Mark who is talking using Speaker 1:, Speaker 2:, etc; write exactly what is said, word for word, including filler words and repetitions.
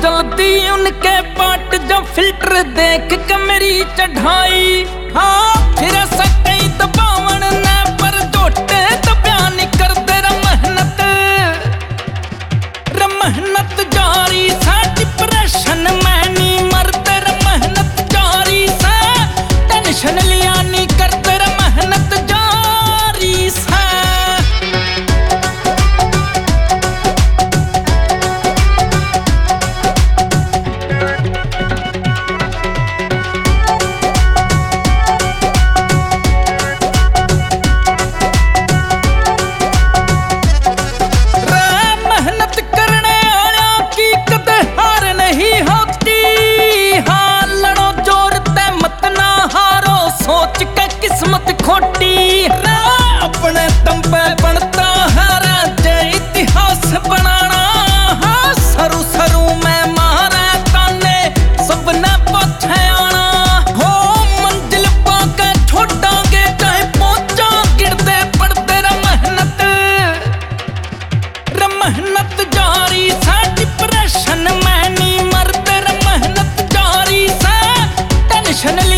Speaker 1: जल्दी उनके पाट जो फिल्टर देख के मेरी चढ़ाई। हाँ फिर सकई दबावन ने पर जोटे तो बयान कर दे रे मेहनत रे मेहनत जारी सा डिप्रेशन में नी मरते रे मेहनत जारी सा टेंशन लिया नी करते रे मेहनत जारी सा। किस्मत खोटी अपने दम पे बनता है राज्य इतिहास बनाना। हाँ सरू सरू में मारे ताने सबने पछे आना। हो मंजिल पाके छोड़ांगे चाहे पहुंचा गिरते पड़ते रे मेहनत रे मेहनत जारी सा डिप्रेशन में नी मरते रे मेहनत जारी सा टेंशन